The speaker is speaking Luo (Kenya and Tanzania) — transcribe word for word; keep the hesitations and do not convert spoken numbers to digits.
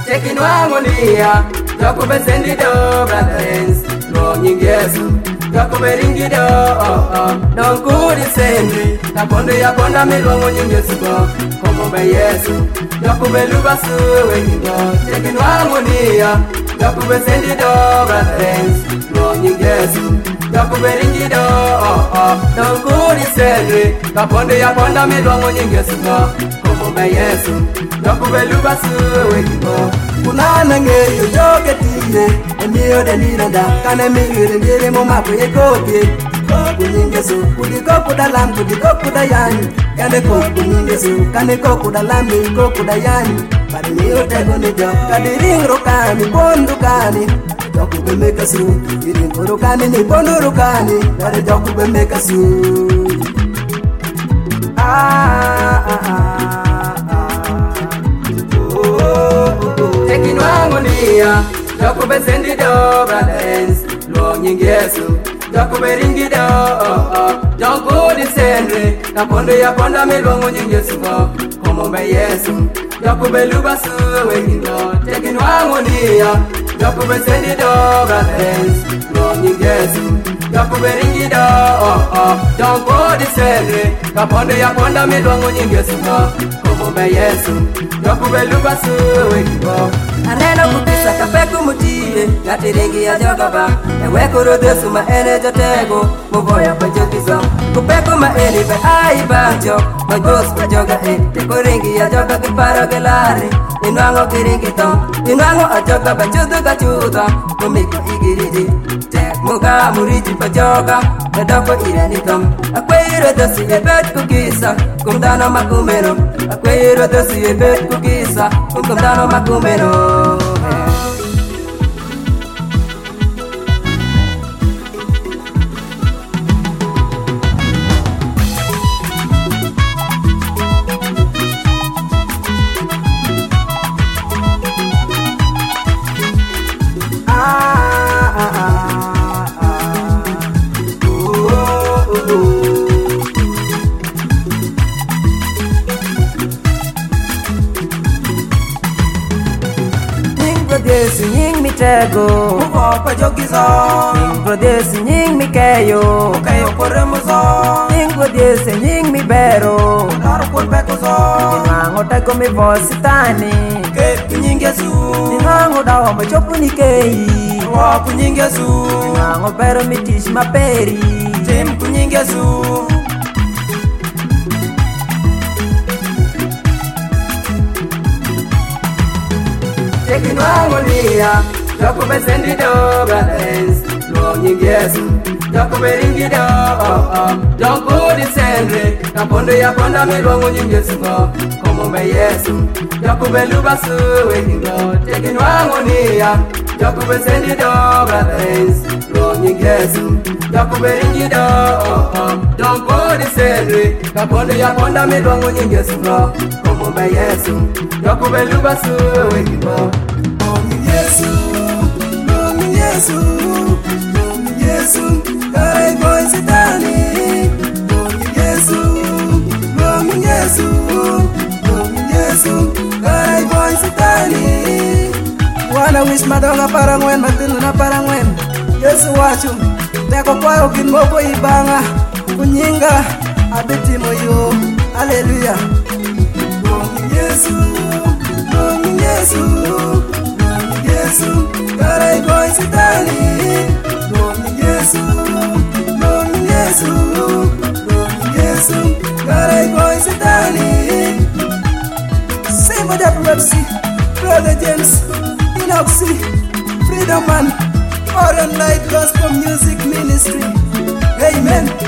Taking one on here, Jacob send it over, friends. Long in Yesu, Jacob ring it up. Don't go the same way. Napondo ya ponda me long on Yesu. Come over Yesu, Jacob Lubasu, when you go. Taking one on here, Jacob send it over, friends. Long in Yesu, Jacob ring it up. Don't go the same way. Napondo ya ponda me long on Yesu. Come over Yesu, Jacob Lubasu, when you go. Kunana ngeyo joke tine Emiyo de niranda Kane mingiri ndiri mumapu yekopi Koku nyingesu Kudi koku dalam Kudi koku dayani Kane koku nyingesu Kane koku dalami Koku dayani Bari miyo tego ni jo Kadi ringro kani Bondu kani Joku bemeka su Iringro kani ni bonduru kani Bari joku bemeka su Ah ah ah Taking one on here, Jacob send it over, friends. Long in Yesu, Jacob ring it up. Don't go the same way. Napondo ya ponda me long on Yesu. Come on by Yesu, Jacob Lubasu, when you go. Taking one on here, Jacob send it over, friends. Long in Yesu, Jacob ring it up. Don't go the same way. Napondo ya ponda me long on Yesu. Come on by Yesu, Jacob Lubasu, when you go. Aneno kupisa kapeku mutie Gati ringi ya jogaba Eweko rodesu ma ene jotego Muboya pa jogizo Kupeku ma ene pe ai bajo Magos pa joga e Teko ringi ya joga kiparo gelari Inuango kiringi tom Inuango a joga pa chudu ka chuda Mumiko igiriji Tek muka muriji pa joga Kadoko ireni tom Akwe rodesu ye bet kukisa Kumdano makumeno Akwe rodesu ye bet kukisa Kumdano makumeno Prodesu nying mitego Muko pa jogizo Nying prodesu nying mikeyo Mukayo koremuzo Nying prodesu nying mibero Naro kulbekuzo Ninango tego mi vositani Ke kunyingesu Ninango dawa machopu nikei Wa kunyingesu Ninango pero mitish maperi Tim kunyingesu Taking one on here, Jacob send it over, friends. Long in Yesu, Jacob ring it up. Don't go the same way. Napondo ya ponda me long on Yesu. Come on by Yesu, Jacob Lubasu, when you go. Taking one on here, Jacob send it over, friends. Long in Yesu, Jacob ring it up. Don't go the same way. Napondo ya ponda me long on Yesu. Come on by Yesu, Jacob Lubasu, when you go. Yesu, Lord Yesu, Lord Yesu, Kare boy sitani. Lord Yesu, Lord Yesu, Lord Yesu, Kare boy sitani. Wana wish madonga parangwen matinu na parangwen. Yesu wachu, teko kwayo kinmoko ibanga. Kunyinga abiti moyo. Hallelujah. Lord Yesu, Lord Yesu. Yesu, Kare boy sitani. Lord Yesu, Lord Yesu, Lord Yesu, Kare boy sitani. Same with epilepsy, Brother James, Inoxy, Freedom Man, Foreign Light Gospel Music Ministry. Amen.